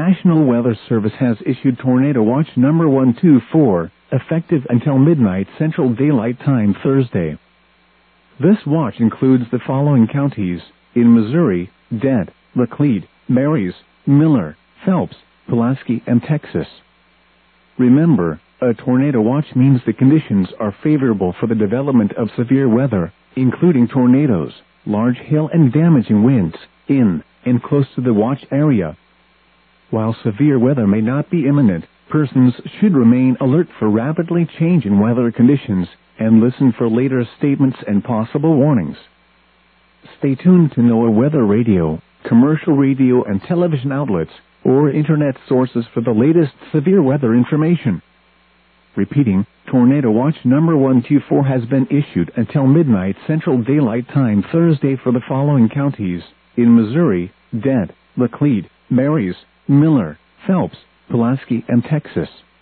National Weather Service has issued Tornado Watch number 124, effective until midnight Central Daylight Time Thursday. This watch includes the following counties: in Missouri, Dent, Laclede, Marys, Miller, Phelps, Pulaski, and Texas. Remember, a tornado watch means the conditions are favorable for the development of severe weather, including tornadoes, large hail and damaging winds, in and close to the watch area. While severe weather may not be imminent, persons should remain alert for rapidly changing weather conditions and listen for later statements and possible warnings. Stay tuned to NOAA Weather Radio, commercial radio and television outlets, or internet sources for the latest severe weather information. Repeating, Tornado Watch number 124 has been issued until midnight Central Daylight Time Thursday for the following counties: in Missouri, Dent, Laclede, Marys, Miller, Phelps, Pulaski, and Texas.